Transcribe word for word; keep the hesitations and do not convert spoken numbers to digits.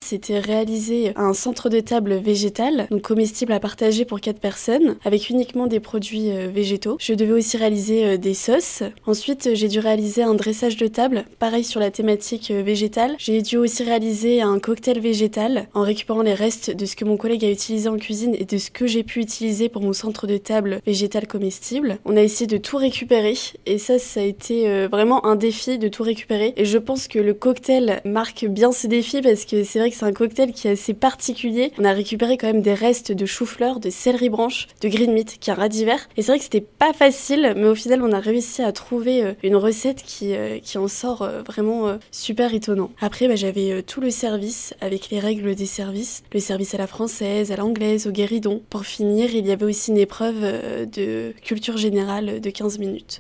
c'était réaliser un centre de table végétal, donc comestible à partager pour quatre personnes, avec uniquement des produits euh, végétaux. Je devais aussi réaliser euh, des sauces. Ensuite, j'ai dû réaliser un dressage de table, pareil sur la thématique euh, végétale. J'ai dû aussi réaliser un cocktail végétal en récupérant les restes de ce que mon collègue a utilisé en cuisine et de ce que j'ai pu utiliser pour mon centre de table végétal comestible. On a essayé de tout récupérer et ça, ça a été euh, vraiment un défi de tout récupérer. Et je pense que le cocktail marque bien ce défi parce que c'est vrai que c'est un cocktail qui est assez particulier. On a récupéré quand même des restes de chou-fleur, de céleri branche, de green meat, qui est un radis vert. Et c'est vrai que c'était pas facile, mais au final, on a réussi à trouver euh, une recette qui, euh, qui en sort euh, vraiment euh, super étonnant. Après, bah, j'avais euh, tout le service avec les règles des services. Le service à la française, à l'anglaise, au guéridon. Pour finir, il y avait aussi une épreuve euh, de culture générale de quinze minutes.